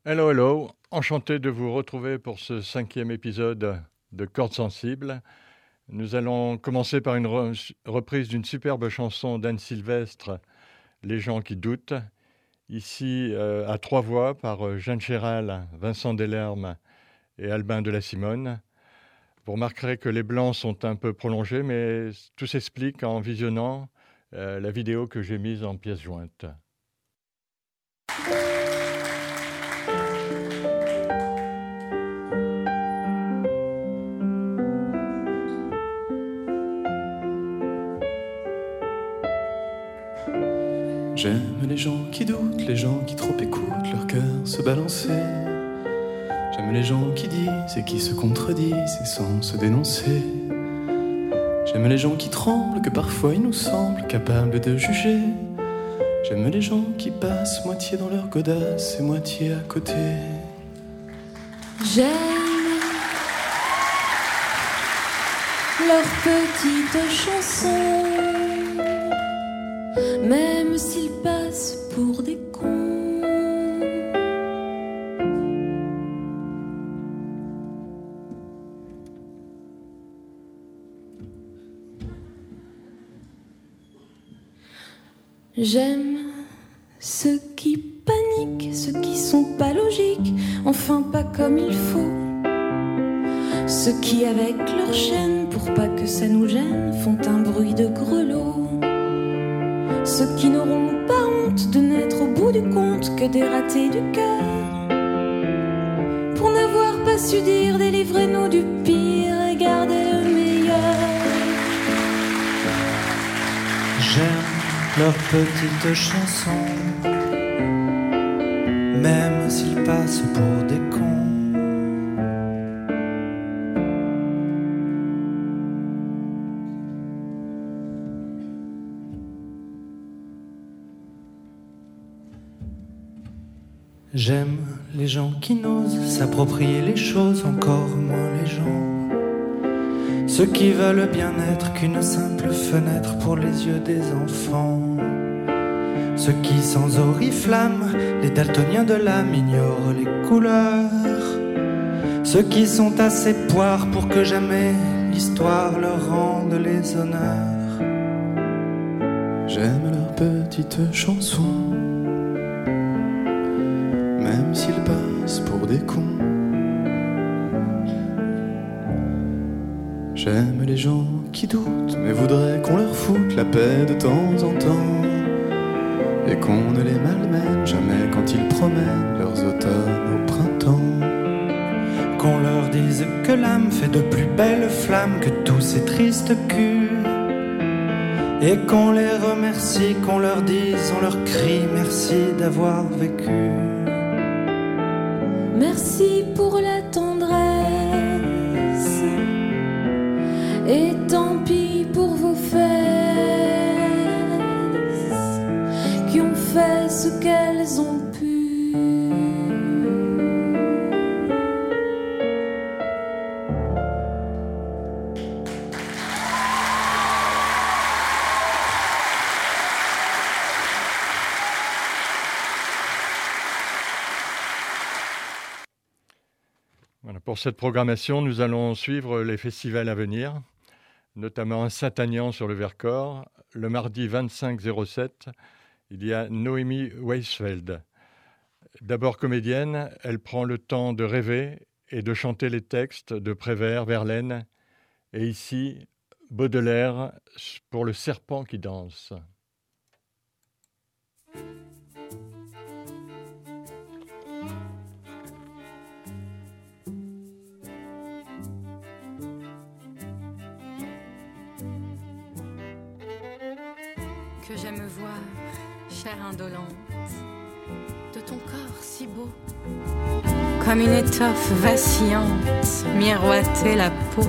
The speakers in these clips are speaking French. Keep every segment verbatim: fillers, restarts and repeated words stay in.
Hello, hello, enchanté de vous retrouver pour ce cinquième épisode de Cordes sensibles. Nous allons commencer par une re- reprise d'une superbe chanson d'Anne Sylvestre, Les gens qui doutent, ici euh, à trois voix par euh, Jeanne Chéral, Vincent Delerme et Albin de la Simone. Vous remarquerez que les blancs sont un peu prolongés, mais tout s'explique en visionnant euh, la vidéo que j'ai mise en pièce jointe. J'aime les gens qui doutent, les gens qui trop écoutent leur cœur se balancer. J'aime les gens qui disent et qui se contredisent et sans se dénoncer. J'aime les gens qui tremblent, que parfois ils nous semblent capables de juger. J'aime les gens qui passent moitié dans leur godasse et moitié à côté. J'aime leurs petites chansons, même s'ils passent pour des cons. J'aime ceux qui paniquent, ceux qui sont pas logiques, enfin pas comme il faut. Ceux qui avec leur chaîne, pour pas que ça nous gêne, font un bruit de grelot. Ceux qui n'auront pas honte de n'être au bout du compte que des ratés du cœur. Pour n'avoir pas su dire, délivrez-nous du pire et gardez le meilleur. J'aime leurs petites chansons, même s'ils passent pour des cons. J'aime les gens qui n'osent s'approprier les choses, encore moins les gens. Ceux qui veulent bien être qu'une simple fenêtre pour les yeux des enfants. Ceux qui sans oriflamme, les daltoniens de l'âme, ignorent les couleurs. Ceux qui sont assez poires pour que jamais l'histoire leur rende les honneurs. J'aime leurs petites chansons, même s'ils passent pour des cons. J'aime les gens qui doutent, mais voudraient qu'on leur foute la paix de temps en temps, et qu'on ne les malmène jamais quand ils promènent leurs automnes au printemps. Qu'on leur dise que l'âme fait de plus belles flammes que tous ces tristes culs, et qu'on les remercie, qu'on leur dise, on leur crie merci d'avoir vécu. Merci pour la tendresse, et tant pis pour vos fesses qui ont fait ce qu'elles ont pu. Voilà, pour cette programmation, nous allons suivre les festivals à venir, notamment à Saint-Aignan sur le Vercors. Le mardi vingt-cinq zéro sept, il y a Noémie Weisfeld. D'abord comédienne, elle prend le temps de rêver et de chanter les textes de Prévert, Verlaine et ici Baudelaire pour Le serpent qui danse. Que j'aime voir, chair indolente, de ton corps si beau, comme une étoffe vacillante, miroiter la peau.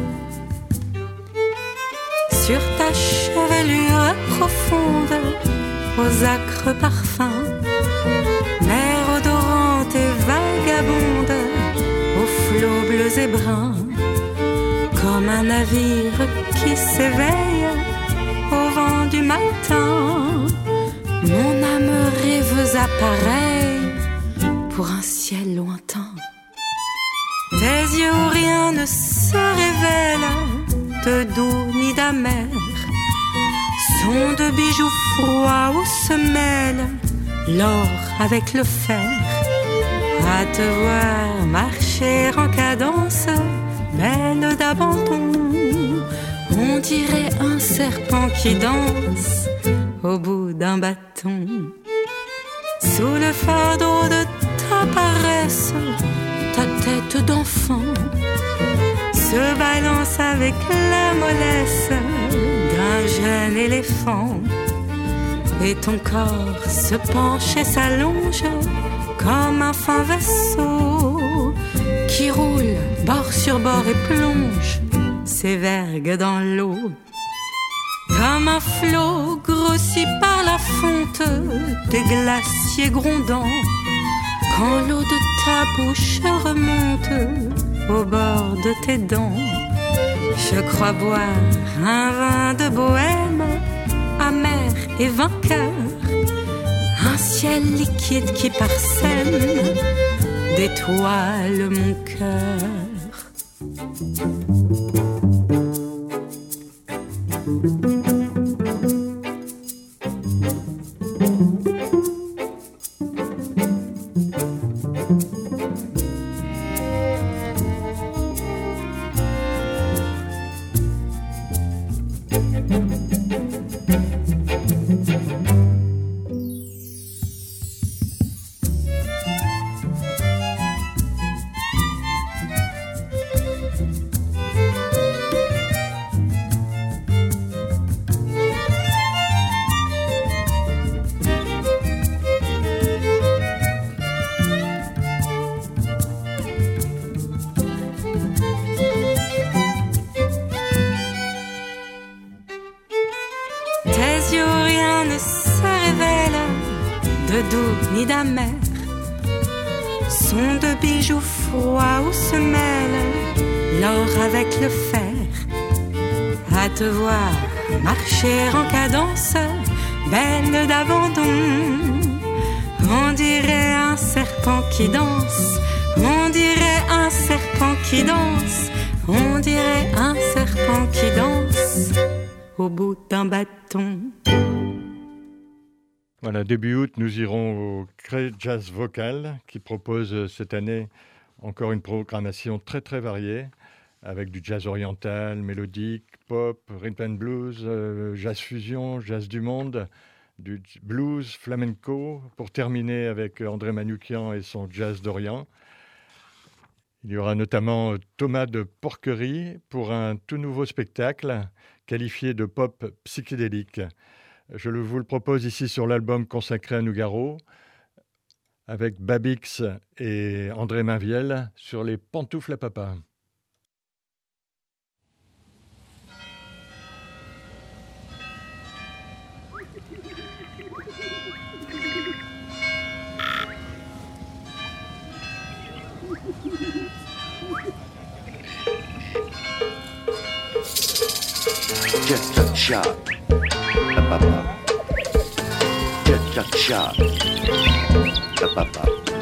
Sur ta chevelure profonde, aux acres parfums, mer odorante et vagabonde, aux flots bleus et bruns, comme un navire qui s'éveille au vent du matin. Mon âme rêveuse appareille pour un ciel lointain. Tes yeux où rien ne se révèle, de doux ni d'amer, sont de bijoux froids où se mêlent l'or avec le fer. À te voir marcher en cadence, belle d'abandon, on dirait un serpent qui danse au bout d'un bâton. Sous le fardeau de ta paresse, ta tête d'enfant se balance avec la mollesse d'un jeune éléphant. Et ton corps se penche et s'allonge comme un fin vaisseau qui roule bord sur bord et plonge ses vergues dans l'eau. Comme un flot grossi par la fonte des glaciers grondants, quand l'eau de ta bouche remonte au bord de tes dents. Je crois boire un vin de bohème, amer et vainqueur, un ciel liquide qui parsème d'étoiles mon cœur. Ni d'amer, sont de bijoux froids où se mêlent l'or avec le fer. À te voir marcher en cadence, belle d'abandon, on dirait un serpent qui danse, on dirait un serpent qui danse, on dirait un serpent qui danse au bout d'un bâton. Voilà, début août, nous irons au Cré Jazz Vocal qui propose cette année encore une programmation très très variée avec du jazz oriental, mélodique, pop, rhythm and blues, euh, jazz fusion, jazz du monde, du blues, flamenco, pour terminer avec André Manoukian et son jazz d'Orient. Il y aura notamment Thomas de Porquerie pour un tout nouveau spectacle qualifié de pop psychédélique. Je vous le propose ici sur l'album consacré à Nougaro, avec Babix et André Mainviel sur les pantoufles à papa. Cha-cha-cha, la papa. Cha-cha-cha, la papa.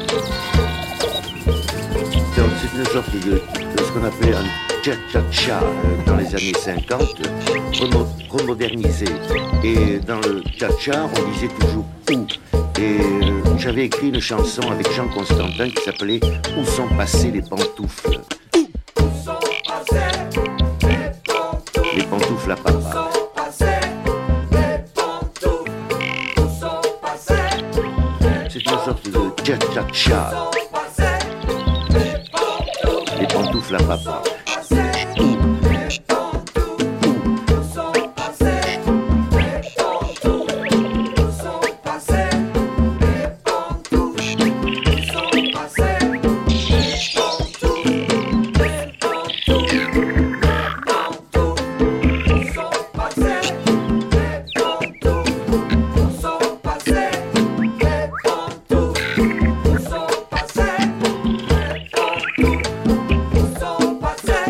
Donc c'est une sorte de, de ce qu'on appelait un cha-cha-cha euh, dans les années cinquante, remo- remodernisé. Et dans le cha-cha, on disait toujours où. Et euh, j'avais écrit une chanson avec Jean Constantin qui s'appelait Où sont passées les pantoufles. Où sont passées les pantoufles? Les pantoufles à papa. Cha-cha-cha. Les pantoufles à papa. Passé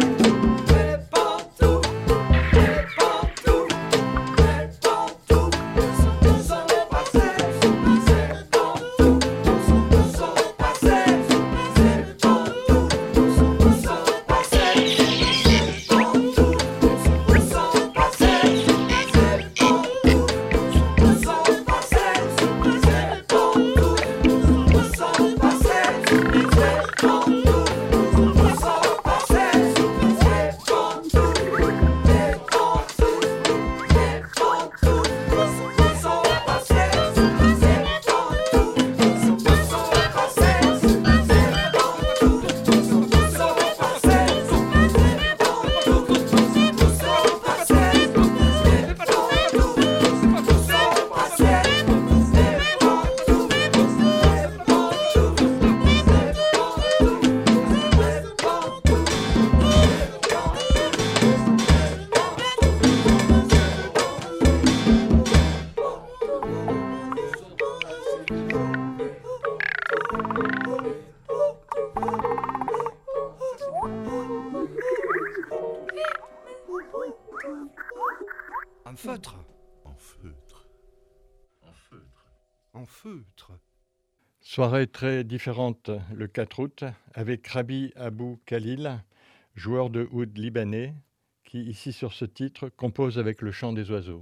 feutre. En feutre. En feutre. En feutre. Soirée très différente le quatre août avec Rabi Abou Khalil, joueur de oud libanais, qui ici sur ce titre compose avec le chant des oiseaux.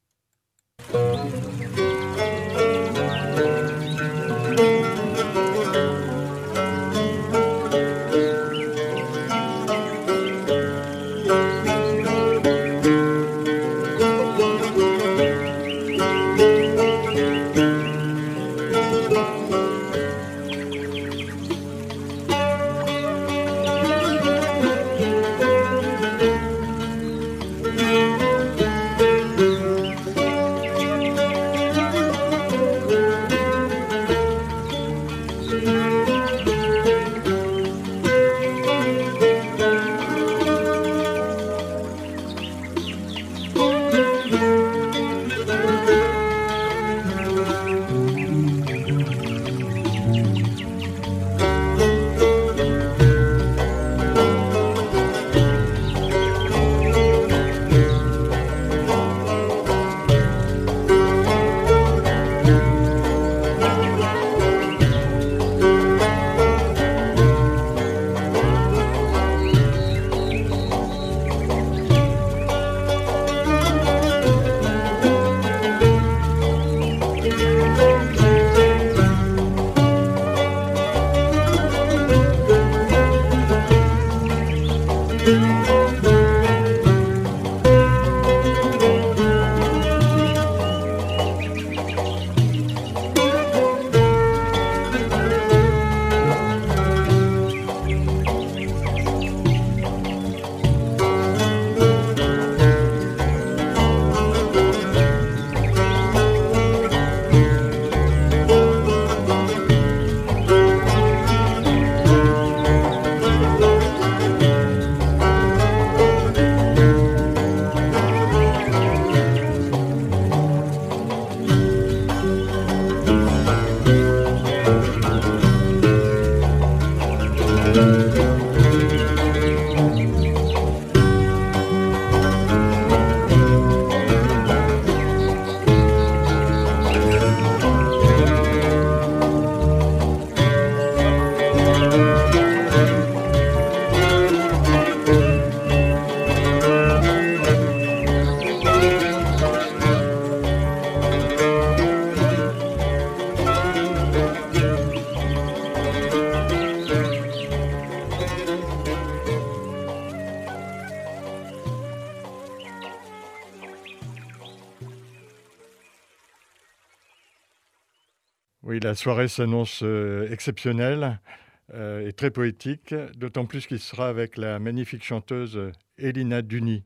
Oui, la soirée s'annonce euh, exceptionnelle euh, et très poétique, d'autant plus qu'il sera avec la magnifique chanteuse Elina Duni.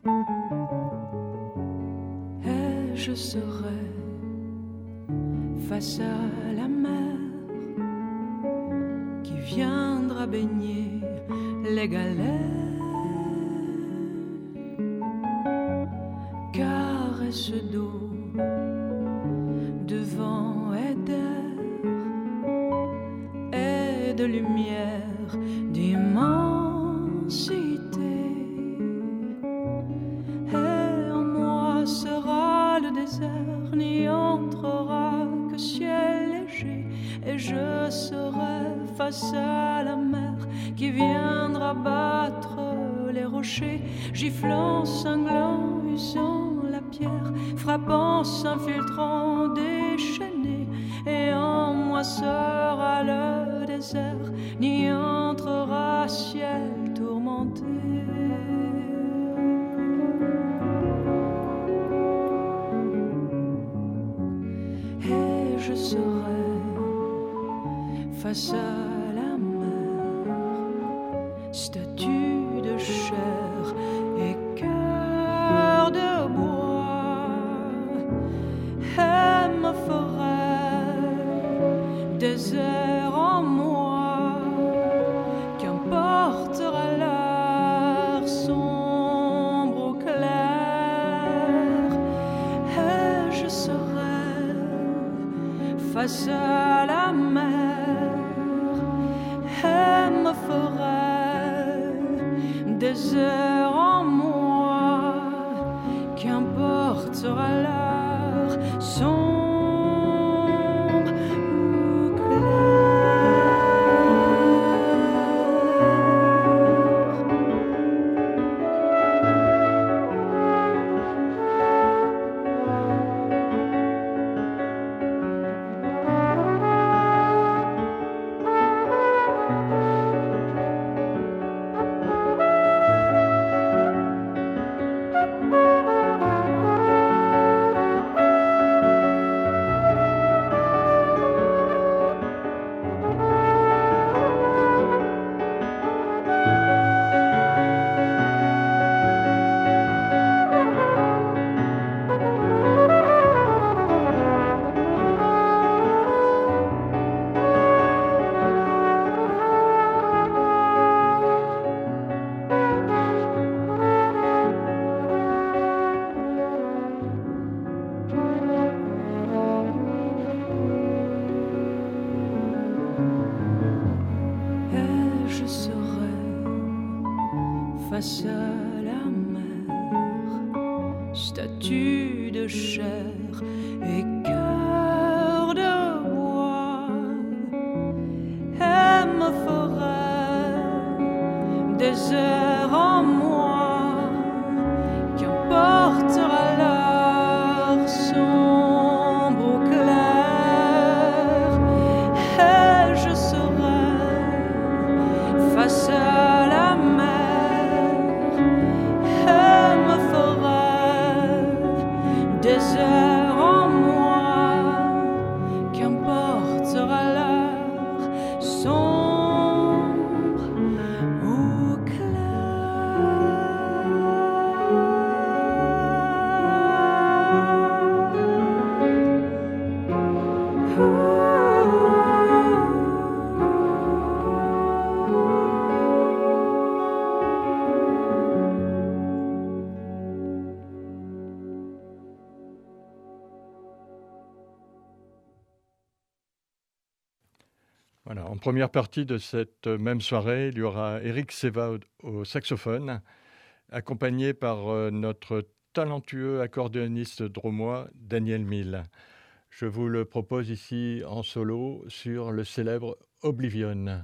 Et je serai face à la mer qui viendra baigner les galets, caresse d'eau, de vent et d'air, de lumière, d'immensité. Et en moi sera le désert, n'y entrera que ciel léger. Et je serai face à la mer qui viendra battre les rochers, giflant, cinglant, usant la pierre, frappant, s'infiltrant, déchaîné. Et en moi sera le désert, n'y entrera ciel tourmenté. Et je serai face à la mer, statue de chair et cœur de bois, et me ferai désert en moi, qu'importera l'heure sombre ou claire. Et je serai face à la mer, et me ferai désert en moi, qu'importe sera l'heure sombre ou claire. Face à la mer, statue de chair et cœur de bois, elle me ferait des heures en moi, qu'importera l'heure sombre ou claire, et je serai face à la mer. Des heures en moi, qu'importera l'heure sombre ou Voilà, en première partie de cette même soirée, il y aura Éric Seva au, au saxophone, accompagné par euh, notre talentueux accordéoniste drômois Daniel Mille. Je vous le propose ici en solo sur le célèbre Oblivion.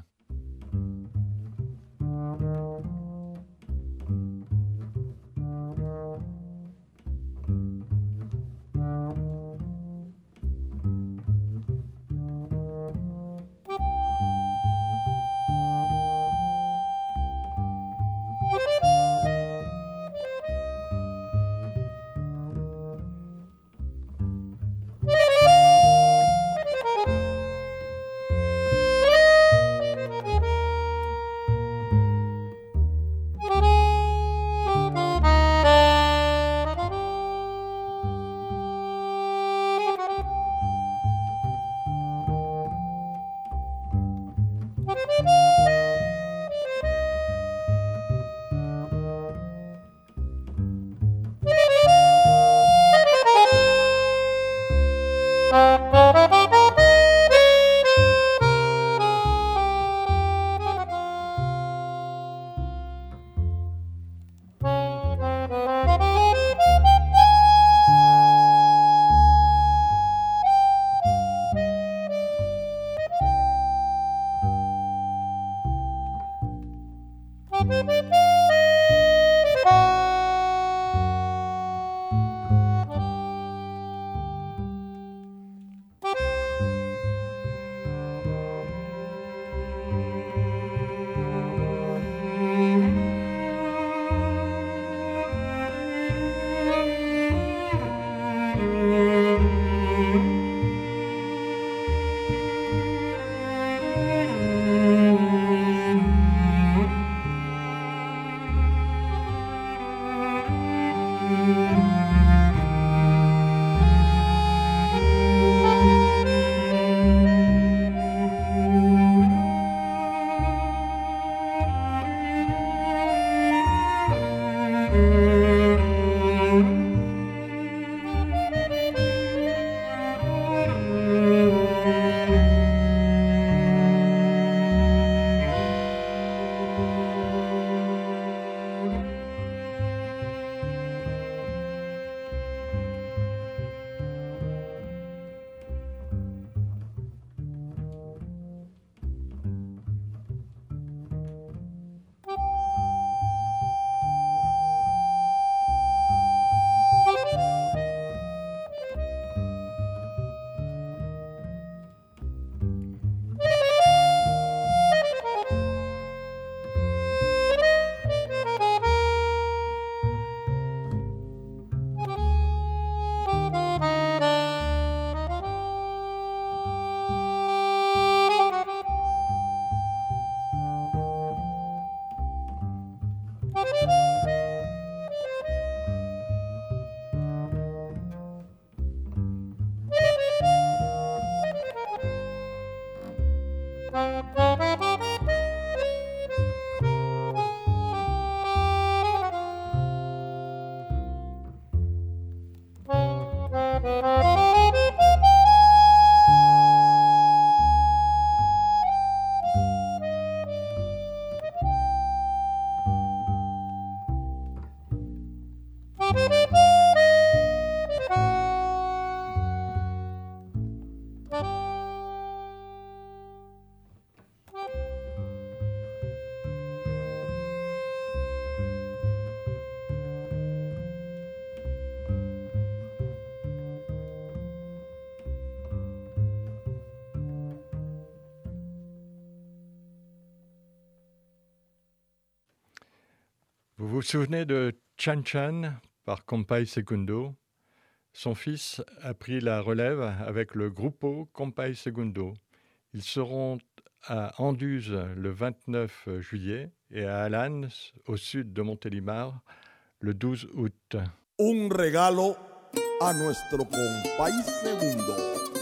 Vous vous souvenez de Chan Chan par Compay Segundo? Son fils a pris la relève avec le Grupo Compay Segundo. Ils seront à Anduze le vingt-neuf juillet et à Alans, au sud de Montélimar, le douze août. Un regalo a nuestro Compay Segundo.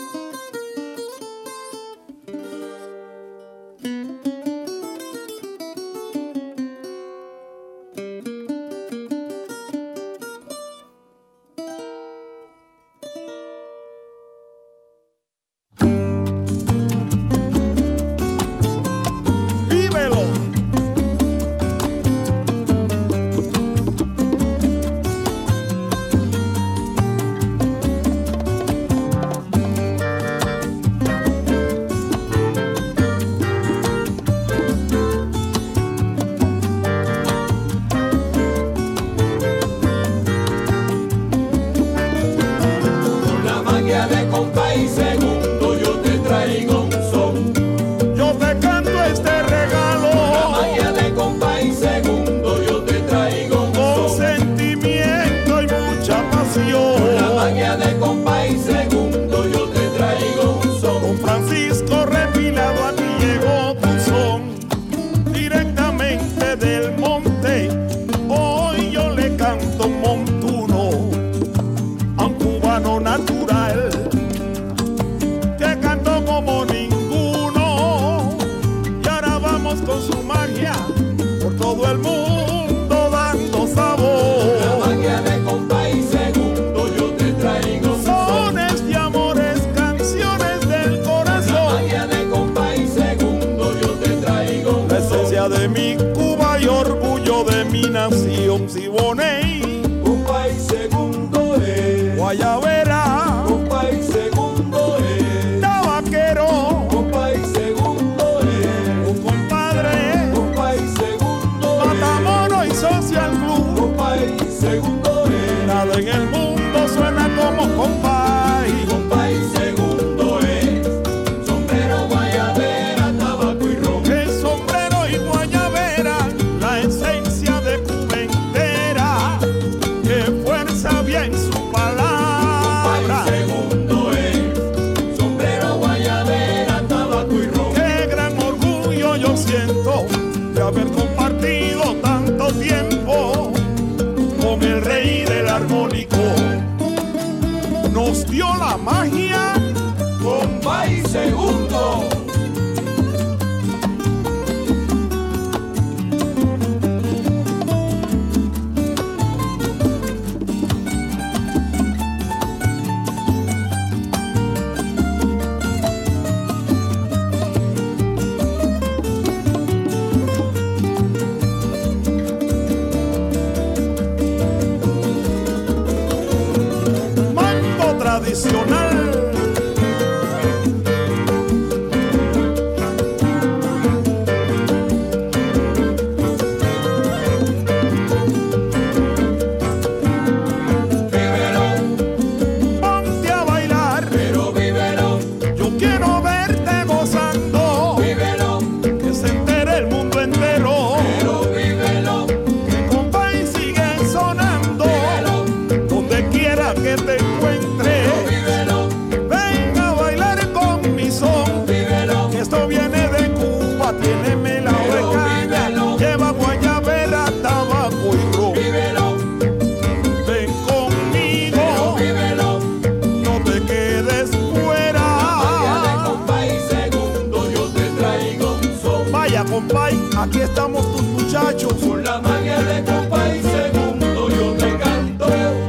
Aquí estamos tus muchachos. Por la magia de Compay Segundo yo te canto.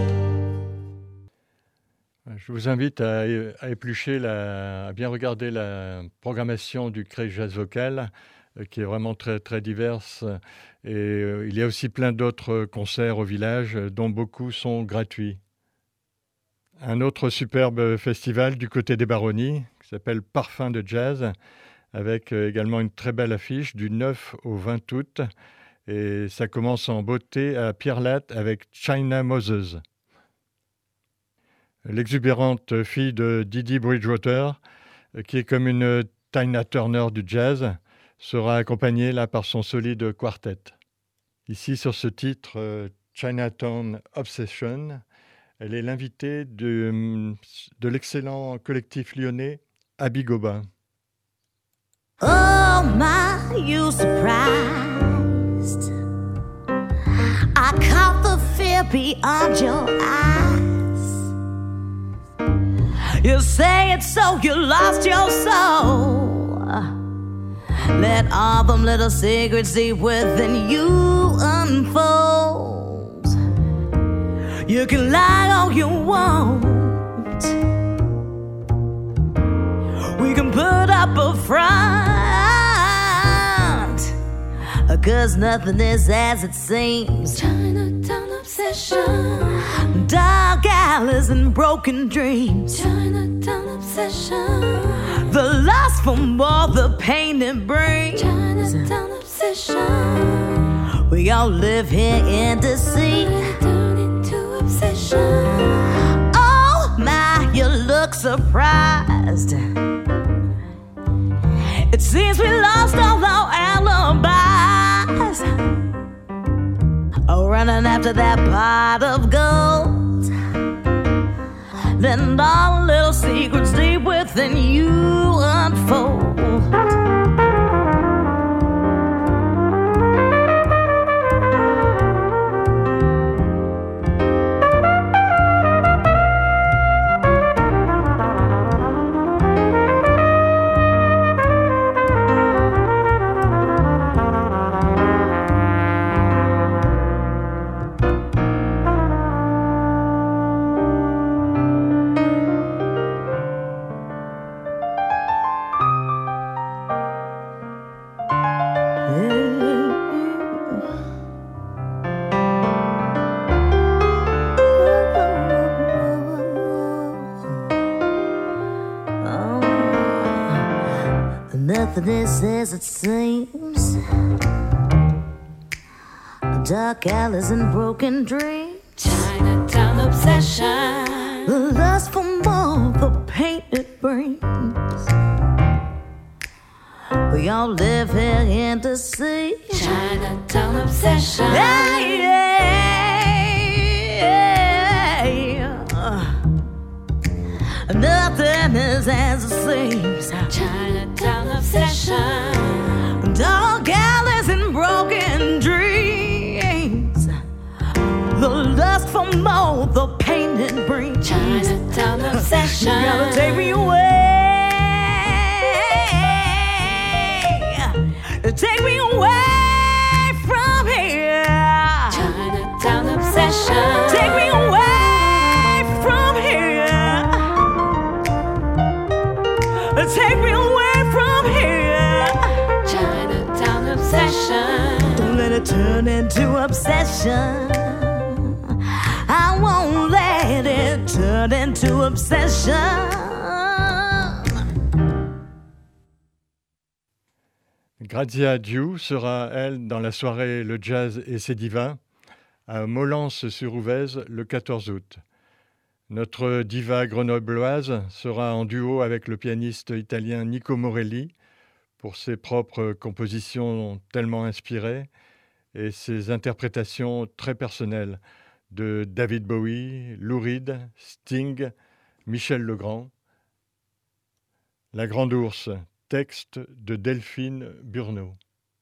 Je vous invite à, à éplucher, la, à bien regarder la programmation du Cré Jazz Vocal, euh, qui est vraiment très, très diverse. Et euh, il y a aussi plein d'autres concerts au village, dont beaucoup sont gratuits. Un autre superbe festival du côté des Baronnies, qui s'appelle Parfum de Jazz, avec également une très belle affiche du neuf au vingt août. Et ça commence en beauté à Pierre-Latte avec China Moses. L'exubérante fille de Didi Bridgewater, qui est comme une Tina Turner du jazz, sera accompagnée là par son solide quartet. Ici, sur ce titre, euh, Chinatown Obsession, elle est l'invitée de, de l'excellent collectif lyonnais Abigoba. Oh my, you surprised? I caught the fear beyond your eyes. You say it so you lost your soul. Let all them little secrets deep within you unfold. You can lie all you want. We can put up a front, 'cause nothing is as it seems. Chinatown obsession. Dark alleys and broken dreams. Chinatown obsession. The lust for more, the pain it brings. Chinatown obsession. We all live here in deceit. Turn into obsession. Oh my, you look surprised. It seems we lost all our alibis. Oh, running after that pot of gold. Then all the little secrets deep within you unfold. Nothing is as it seems. Dark alleys and broken dreams. Chinatown obsession. The lust for more, the pain it brings. We all live here in deceit. Chinatown obsession. Hey, yeah, yeah. Nothing is as it seems. Chinatown obsession. Dark alleys and broken dreams. The lust for more, the pain it brings. Chinatown obsession. You gotta take me away. Take me away from here. Chinatown obsession. Take me away from here. Take me away from here. Chinatown obsession. Don't let it turn into obsession. I won't let it turn into obsession. Grazia Diou sera, elle, dans la soirée Le Jazz et ses divas à Mollans-sur-Ouvèze le quatorze août. Notre diva grenobloise sera en duo avec le pianiste italien Nico Morelli pour ses propres compositions tellement inspirées et ses interprétations très personnelles de David Bowie, Lou Reed, Sting, Michel Legrand. La Grande Ourse, texte de Delphine Burneau.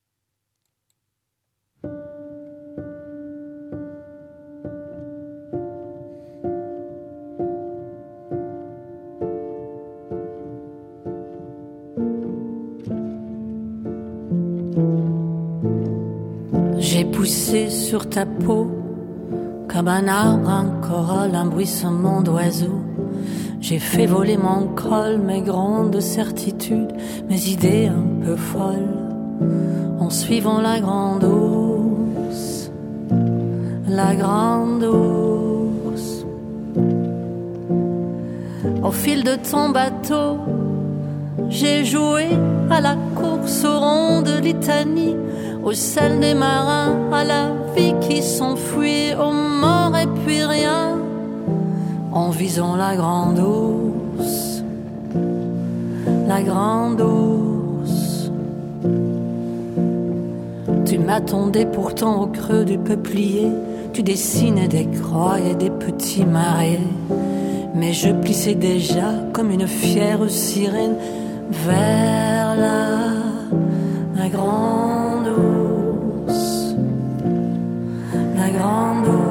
J'ai poussé sur ta peau comme un arbre, un corolle, un bruissement d'oiseaux. J'ai fait voler mon col, mes grandes certitudes, mes idées un peu folles, en suivant la grande ours, la grande ours. Au fil de ton bateau, j'ai joué à la course aux rondes litanies, au sel des marins, à la vie qui s'enfuit, aux morts et puis rien, en visant la grande ours, la grande ours. Tu m'attendais pourtant au creux du peuplier. Tu dessinais des croix et des petits marais. Mais je plissais déjà comme une fière sirène vers la, la grande ours, la grande ours.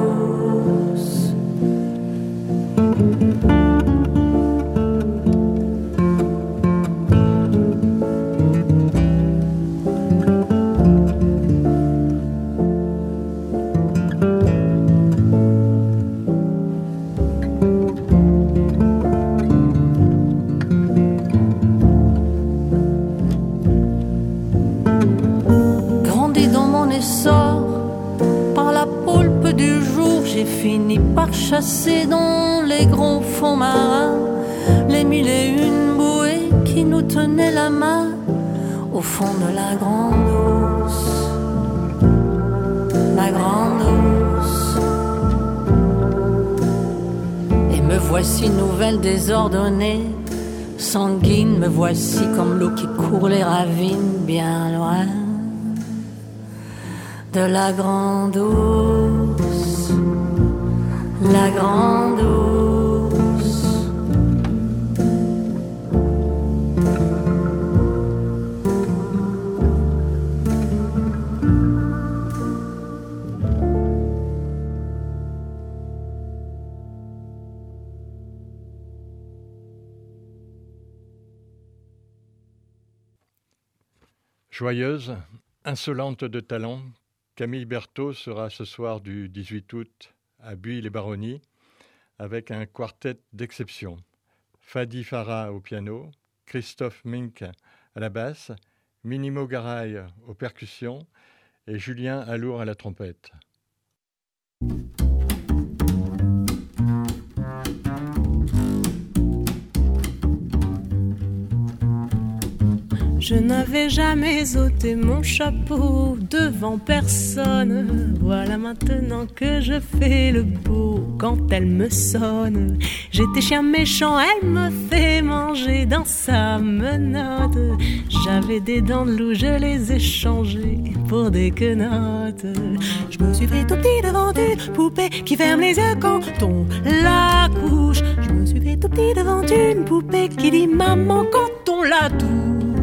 J'ai fini par chasser dans les grands fonds marins les mille et une bouées qui nous tenaient la main au fond de la grande ours, la grande ours. Et me voici nouvelle désordonnée, sanguine, me voici comme l'eau qui court les ravines bien loin de la grande ours, la grande ours. Joyeuse, insolente de talent, Camille Berthaud sera ce soir du dix-huit août à Buis-les-Baronnies avec un quartet d'exception. Fadi Farah au piano, Christophe Mink à la basse, Minimo Garay aux percussions et Julien Alour à la trompette. Je n'avais jamais ôté mon chapeau devant personne. Voilà maintenant que je fais le beau quand elle me sonne. J'étais chien méchant, elle me fait manger dans sa menotte. J'avais des dents de loup, je les ai changées pour des quenottes. Je me suis fait tout petit devant une poupée qui ferme les yeux quand on la couche. Je me suis fait tout petit devant une poupée qui dit maman quand on la touche.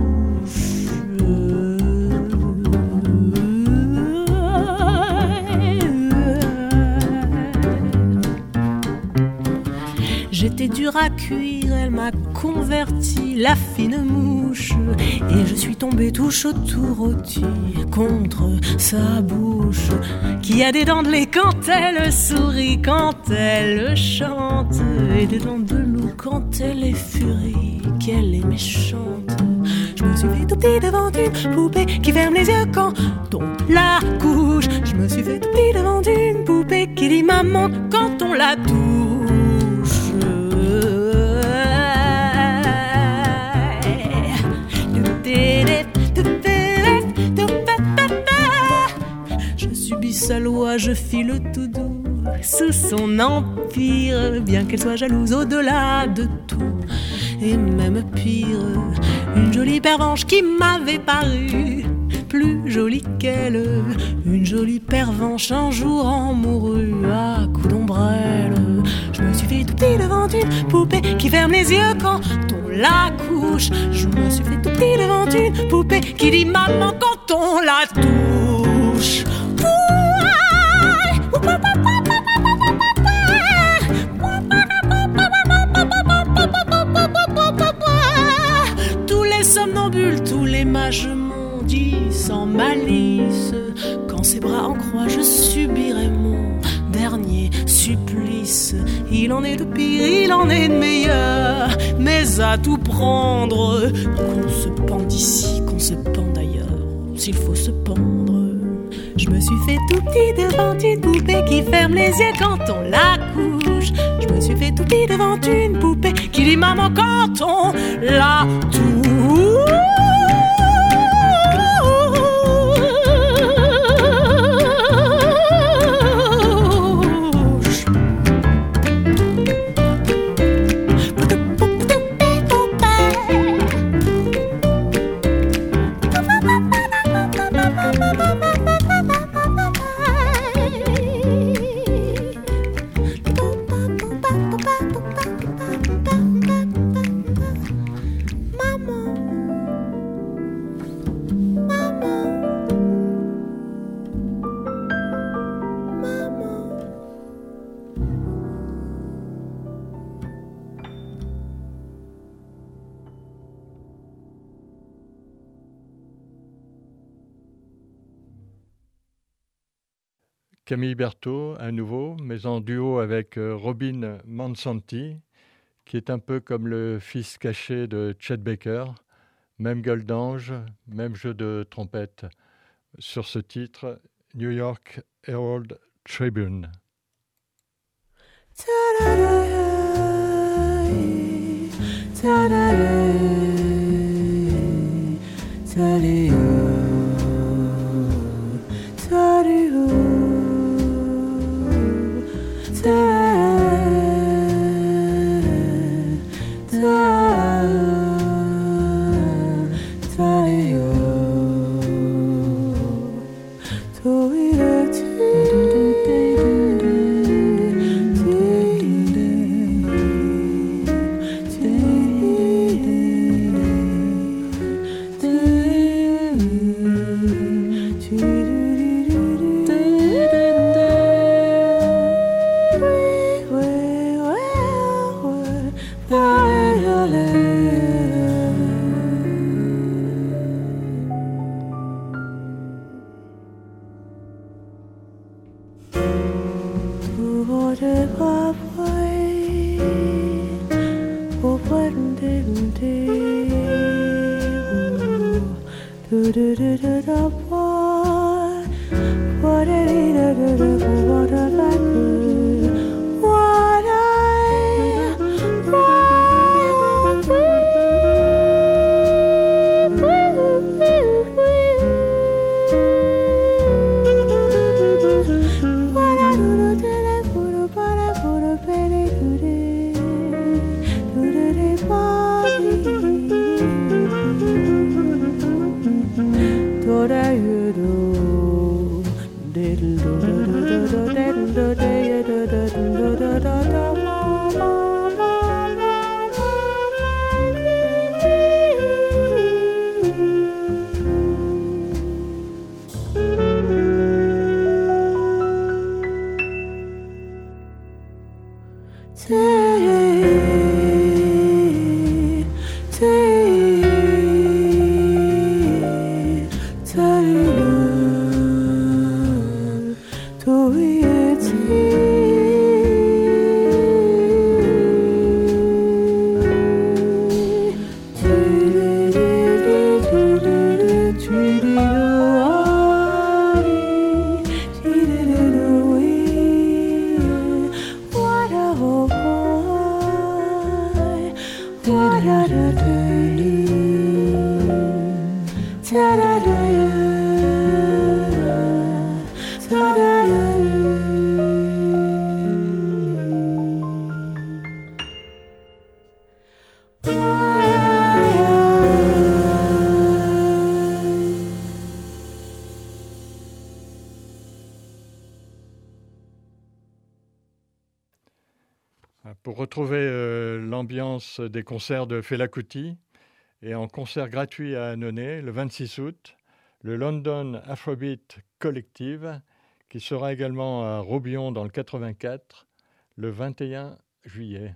J'étais dur à cuire, elle m'a converti, la fine mouche. Et je suis tombée tout chaud, tout rôti contre sa bouche, qui a des dents de lait quand elle sourit, quand elle chante, et des dents de loup quand elle est furie, qu'elle est méchante. Je me suis fait tout petit devant une poupée qui ferme les yeux quand on la couche. Je me suis fait tout petit devant une poupée qui dit maman quand on la touche. Je subis sa loi, je file tout doux sous son empire, bien qu'elle soit jalouse au-delà de tout. Et même pire, une jolie pervenche qui m'avait paru plus jolie qu'elle. Une jolie pervenche un jour en mourut à coups d'ombrelle. Je me suis fait tout petit devant une poupée qui ferme les yeux quand on la couche. Je me suis fait tout petit devant une poupée qui dit maman quand on la touche. Tous les somnambules, tous les mages m'ont dit sans malice, quand ses bras en croix je subirai mon dernier supplice. Il en est de pire, il en est de meilleur, mais à tout prendre, qu'on se pende ici, qu'on se pende ailleurs, s'il faut se pendre. Je me suis fait tout petit devant une poupée qui ferme les yeux quand on la couche. Je me suis fait tout petit devant une poupée qui dit maman quand on la touche. Ba ba ba ba ba ba ba ba ba. Camille Berthaud à nouveau, mais en duo avec Robin Mansanti, qui est un peu comme le fils caché de Chet Baker. Même gueule d'ange, même jeu de trompette. Sur ce titre, New York Herald Tribune. Pour retrouver euh, l'ambiance des concerts de Fela Kuti et en concert gratuit à Annonay le vingt-six août, le London Afrobeat Collective qui sera également à Robion dans le quatre-vingt-quatre le vingt et un juillet.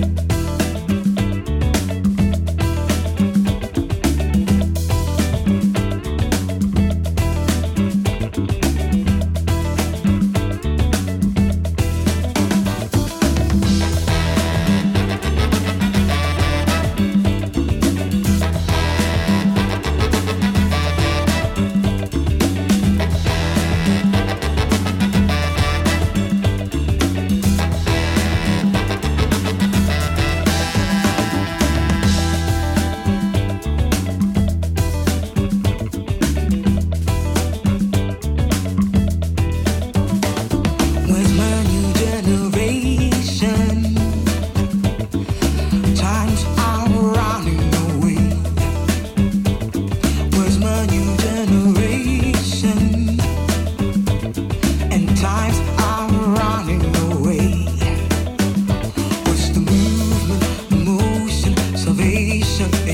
Thank you.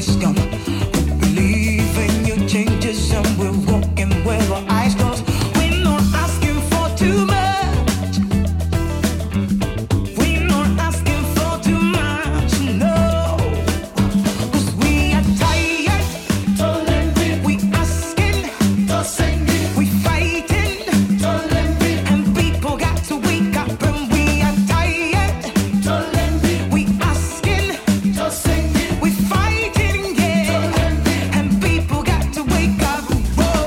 is gone. We believe in your changes and we're walking with our eyes closed. We're not asking for too much. We're not asking for too much, no. 'Cause we are tired. We asking. We fighting. And people got to wake up and we are tired. We asking. We fighting, yeah. And people got to wake up. Whoa.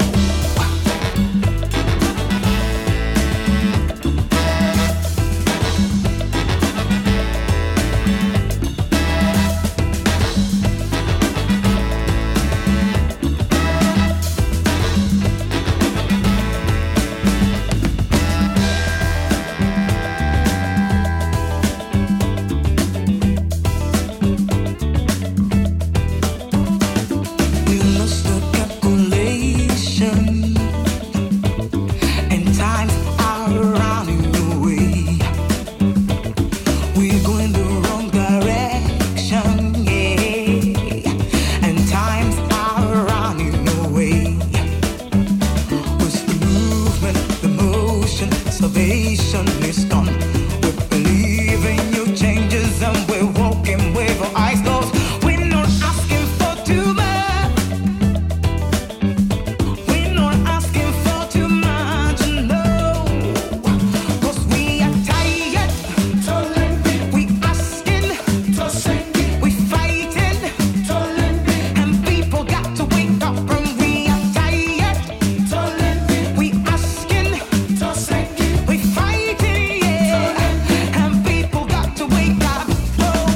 We lost the calculation, and times are running away. We're going the wrong direction, yeah. And times are running away. 'Cause the movement, the motion, salvation is gone. We believe in your changes and we're walking with our eyes closed. We're not asking for too much. We're not asking for too much, no. 'Cause we are tired. We asking. We fighting. And people got to wake up and we are tired. We asking. We fighting, yeah. And people got to wake up. Whoa.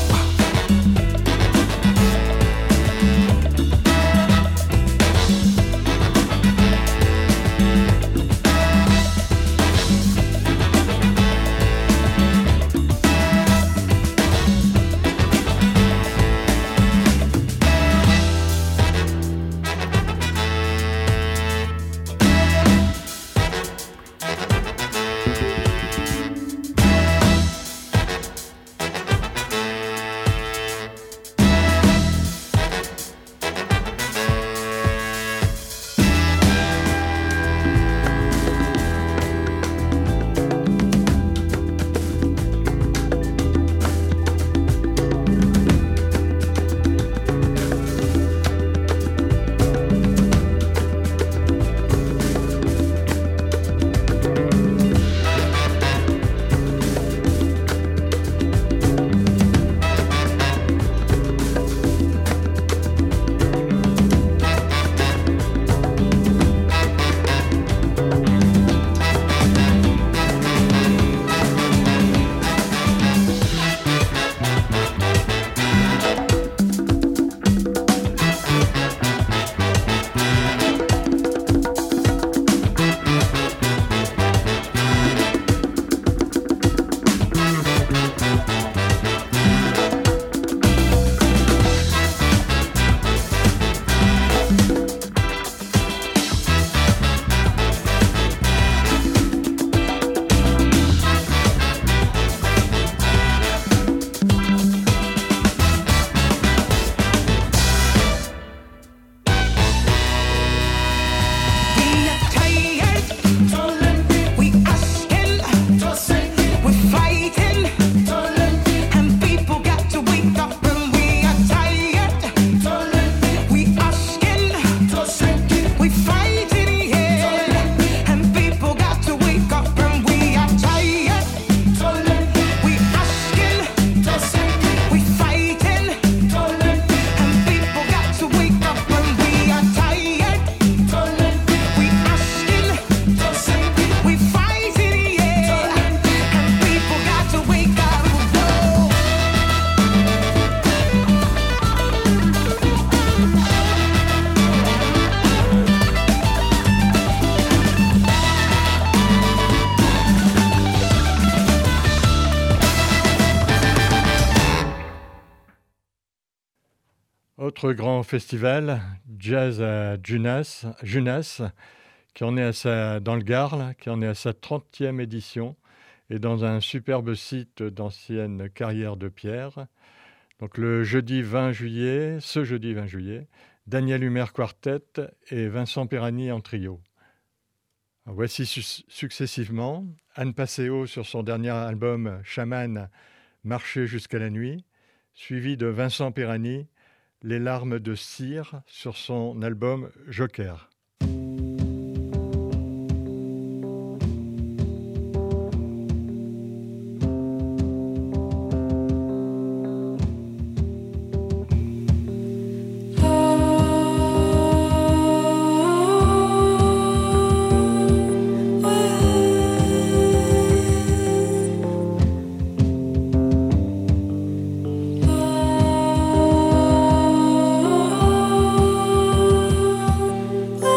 We are tired. We asking. We fighting. And people got to wake up and we are tired. We asking. We fighting, yeah. And people got to wake up and we are tired. We asking. We fighting. And people got to wake up and we are tired. We asking. We fighting, yeah. And people got to wake up. Whoa. Autre grand festival, Jazz à Junas, Junas, qui en est à sa, dans le Gard, là, qui en est à sa trentième édition, et dans un superbe site d'ancienne carrière de pierre. Donc le jeudi vingt juillet, ce jeudi vingt juillet, Daniel Humer Quartet et Vincent Perani en trio. Voici su- successivement Anne Passeo sur son dernier album Chaman, Marcher jusqu'à la nuit, suivi de Vincent Perani, Les larmes de cire sur son album Joker. Oh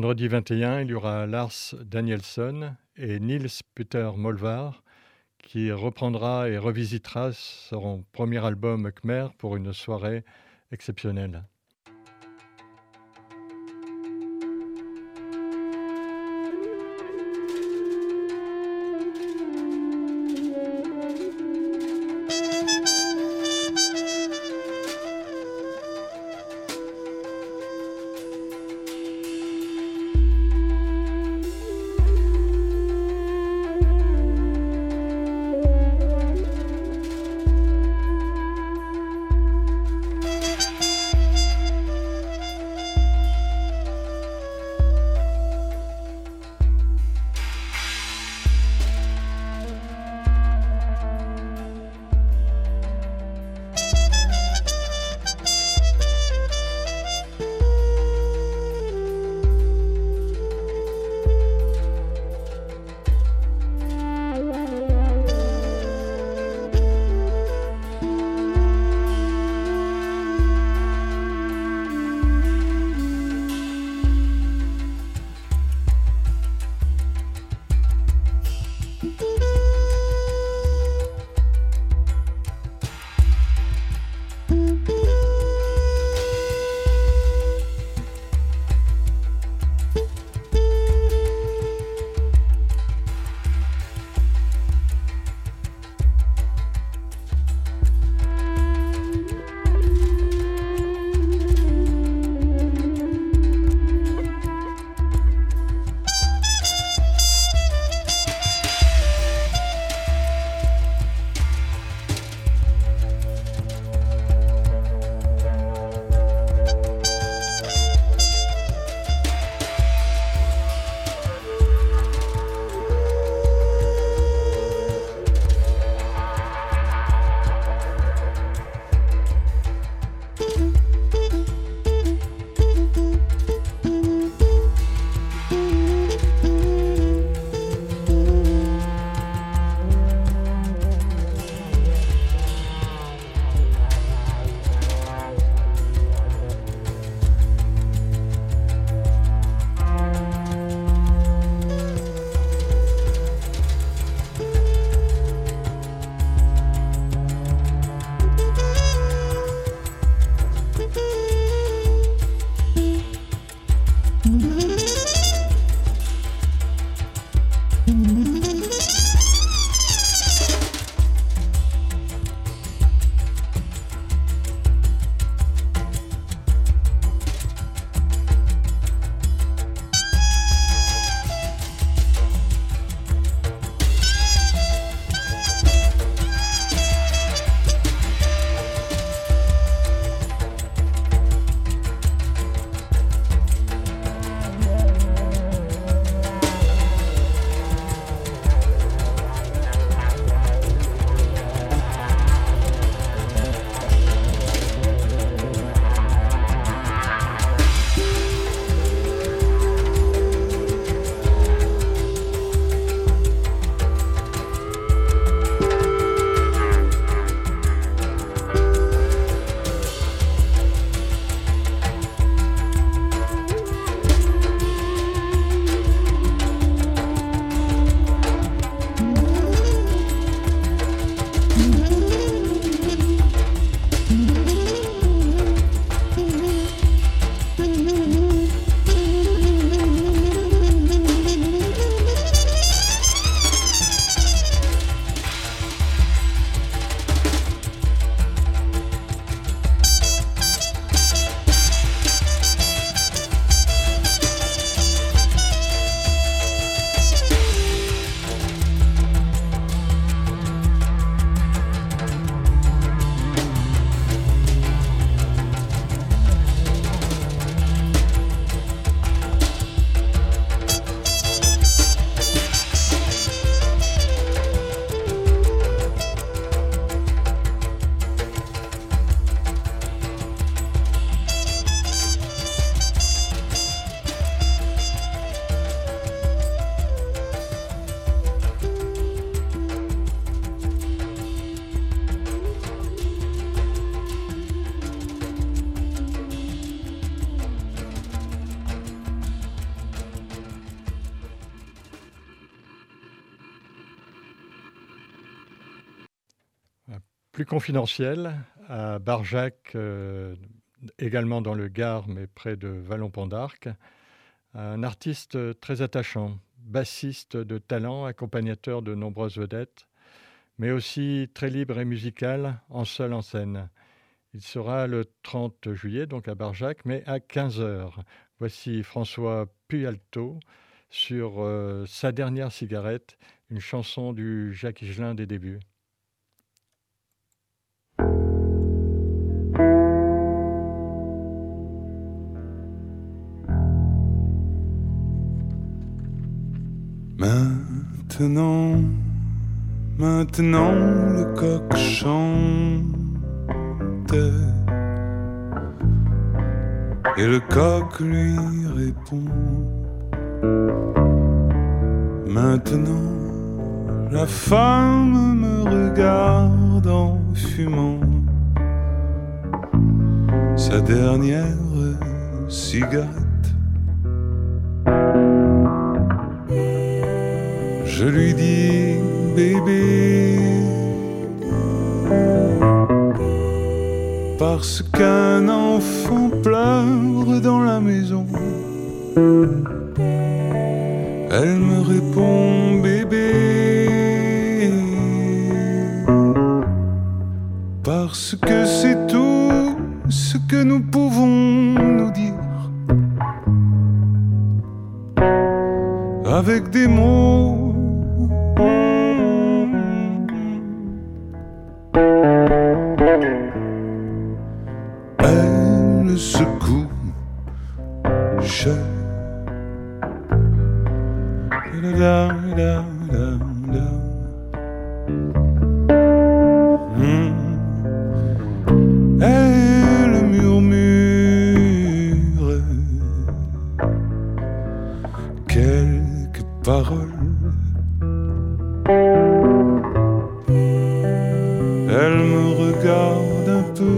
vendredi vingt et un, il y aura Lars Danielsson et Nils Peter Molvar qui reprendra et revisitera son premier album Khmer pour une soirée exceptionnelle. Plus confidentiel, à Barjac, euh, également dans le Gard, mais près de Vallon-Pont d'Arc, un artiste très attachant, bassiste de talent, accompagnateur de nombreuses vedettes, mais aussi très libre et musical, en seul en scène. Il sera le trente juillet, donc à Barjac, mais à quinze heures. Voici François Puyalto sur euh, Sa dernière cigarette, une chanson du Jacques Higelin des débuts. Maintenant, maintenant le coq chante et le coq lui répond. Maintenant, la femme me regarde en fumant sa dernière cigarette. Je lui dis, bébé, parce qu'un enfant pleure dans la maison. Elle me répond, bébé, parce que c'est tout ce que nous pouvons nous dire avec des mots. Elle se couche. Da, da, da, da. Mm. Elle murmure quelques paroles. Elle me regarde un peu.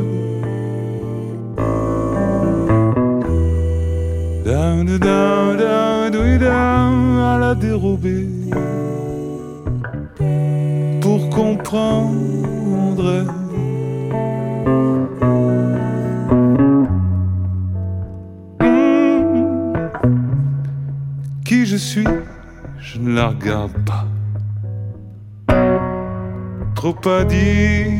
Down, down, down, down, à la dérobée, pour comprendre. Mmh. Qui je suis, je ne la regarde pas. Trop à dire.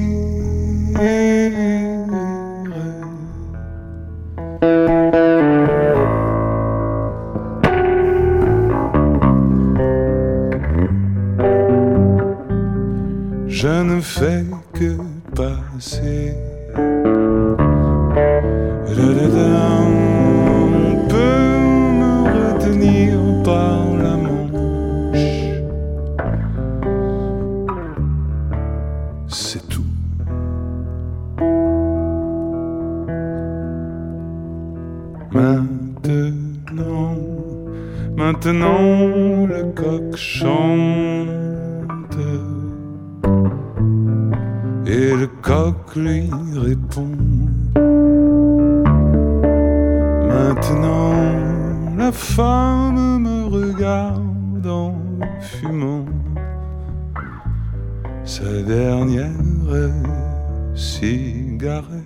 Je ne fais que passer. On peut me retenir par la manche. C'est tout. Maintenant, maintenant le coq chante. Et le coq lui répond. Maintenant, la femme me regarde en fumant sa dernière cigarette.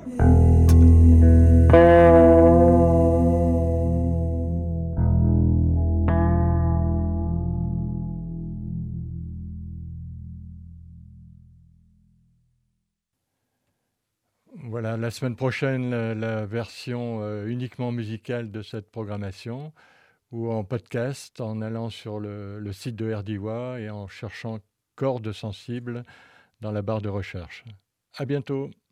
Voilà, la semaine prochaine, la, la version euh, uniquement musicale de cette programmation, ou en podcast, en allant sur le, le site de R D W A et en cherchant Cordes sensibles dans la barre de recherche. À bientôt.